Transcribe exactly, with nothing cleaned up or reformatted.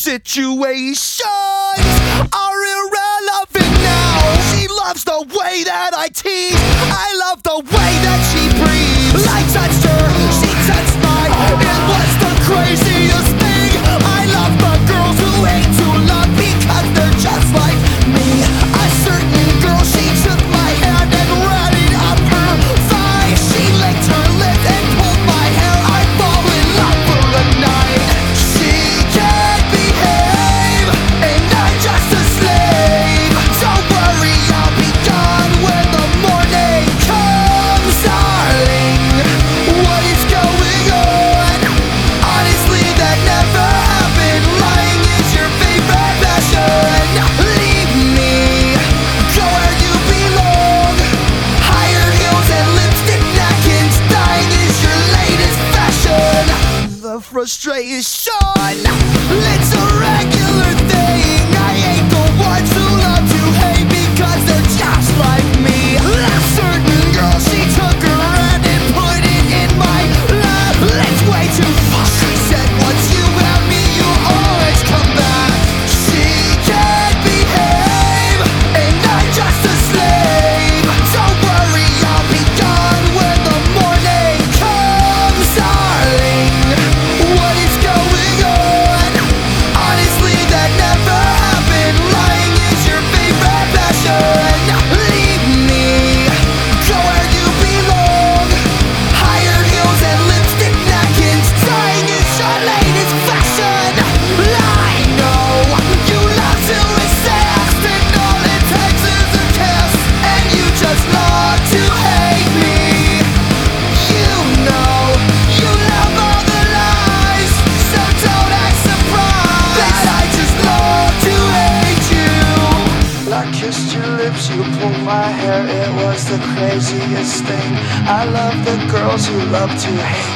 situations are irrelevant now. She loves the way that I tease. I love the way that she breathes. I touched her, she touched mine. It was the craziest thing. I love the girls who hate to love because they're just like me. A certain girl, she took my hand and ran it up her thigh. She licked her lip and pulled my hair. I fall in love for the night. She can't behave, and I'm just a slave. Don't worry, I'll be gone when the morning comes, darling. What is going on? Honestly, that never happened. Lying is your favorite passion. Leave me, go where you belong. Higher heels and lipstick napkins. Dying is your latest fashion. The frustration, it's a regular thing. I hate the ones who love to hate because they're just like me. A certain girl, she took her hand and put it in my lap. It's way too far. She said, once you have me, you'll always come back. She can't behave, and I'm just a slave. Don't worry, I'll be gone when the morning comes, darling. What is going on? Honestly, that never happened. Lying is your favorite passion. Leave me, go where you belong. Higher heels and lipstick napkins. Dying is your latest fashion. I know you love to resist, and all it takes is a kiss, and you just love to hate me. You know you love all the lies, so don't act surprised that I just love to hate you. I kissed your lips, you pulled my hair. It was the craziest thing. I love the girls who love to hate